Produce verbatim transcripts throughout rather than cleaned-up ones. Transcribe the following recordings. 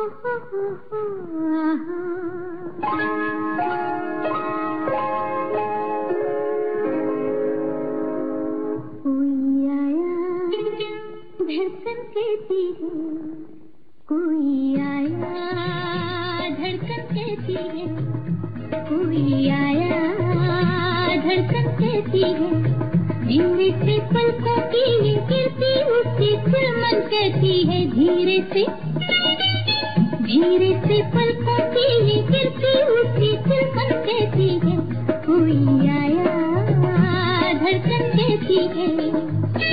धड़कन कहती है, कोई आया धड़कन कहती है, कोई आया धड़कन कहती है, धीरे से पलकों की ये गिरती उठती चिलमन कहती है, धीरे से धीरे से पलकों की ये गिरती उठती चिलमन कहती है, कोई आया धड़कन कहती है।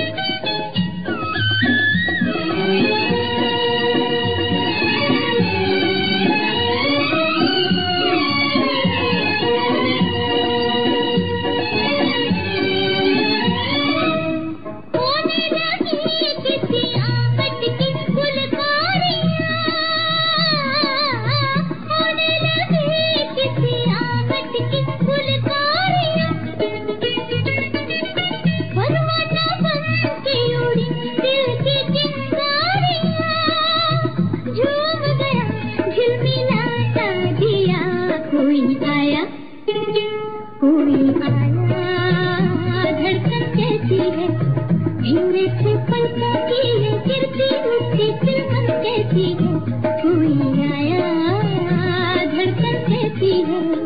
धीरे से पलकों की ये गिरती उठती चिलमन कहती है, कोई आया धड़कन कहती है।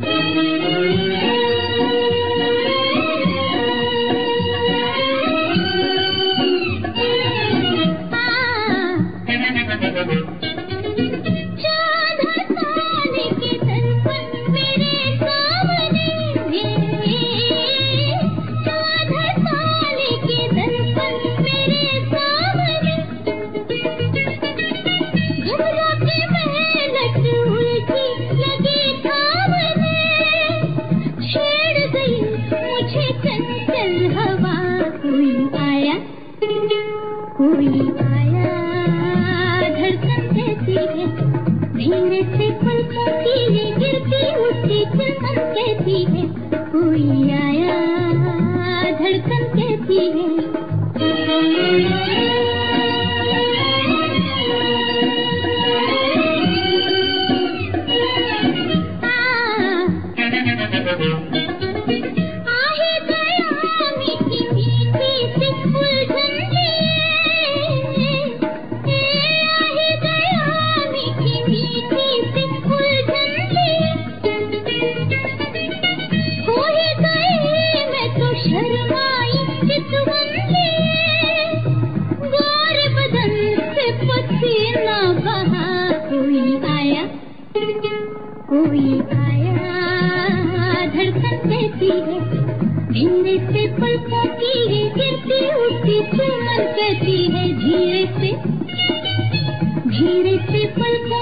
कोई आया धड़कन कहती है, धीरे से पलकों की ये गिरती उठती चिलमन कहती है, कोई आया धड़कन कहती है। कोई आया धड़कन कहती है, धीरे से पलकों की ये गिरती उठती चिलमन कहती है, धीरे से धीरे से पलकों